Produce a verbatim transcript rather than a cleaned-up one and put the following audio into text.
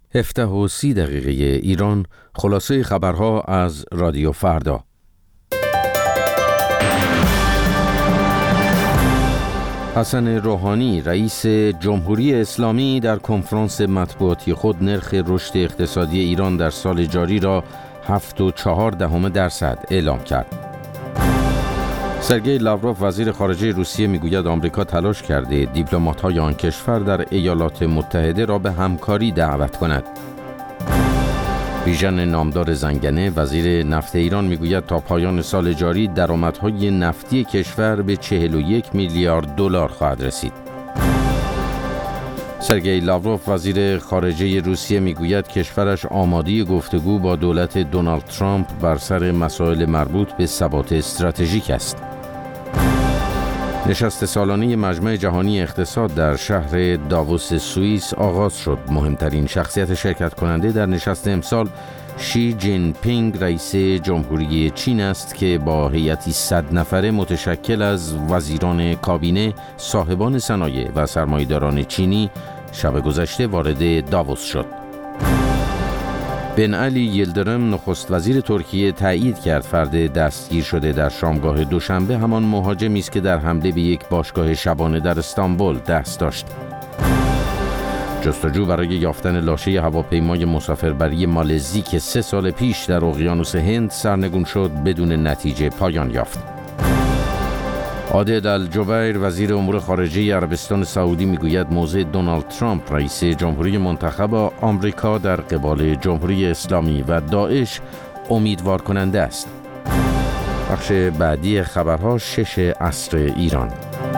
هفده و سی دقیقه ایران، خلاصه خبرها از رادیو فردا. حسن روحانی رئیس جمهوری اسلامی در کنفرانس مطبوعاتی خود نرخ رشد اقتصادی ایران در سال جاری را هفت و چهار دهم درصد اعلام کرد. سرگئی لاوروف وزیر خارجه روسیه میگوید آمریکا تلاش کرده دیپلمات‌های آن کشور در ایالات متحده را به همکاری دعوت کند. بیژن نامدار زنگنه وزیر نفت ایران میگوید تا پایان سال جاری درآمدهای نفتی کشور به چهل و یک میلیارد دلار خواهد رسید. سرگئی لاوروف وزیر خارجه روسیه میگوید کشورش آماده گفتگو با دولت دونالد ترامپ بر سر مسائل مربوط به ثبات استراتژیک است. نشست سالانه مجمع جهانی اقتصاد در شهر داووس سوئیس آغاز شد. مهمترین شخصیت شرکت کننده در نشست امسال شی جین پینگ رئیس جمهوری چین است که با هیئتی صد نفره متشکل از وزیران کابینه، صاحبان صنایع و سرمایه‌داران چینی شب گذشته وارد داووس شد. بن علی یلدرم نخست وزیر ترکیه تایید کرد فرد دستگیر شده در شامگاه دوشنبه همان مهاجمی است که در حمله به یک باشگاه شبانه در استانبول دست داشت. جستجو برای یافتن لاشه هواپیمای مسافربری مالزی که سه سال پیش در اقیانوس هند سرنگون شد بدون نتیجه پایان یافت. عادل الجبیر وزیر امور خارجه عربستان سعودی میگوید موضع دونالد ترامپ رئیس جمهوری منتخب آمریکا در قبال جمهوری اسلامی و داعش امیدوار کننده است. بخش بعدی خبرها شش عصر ایران.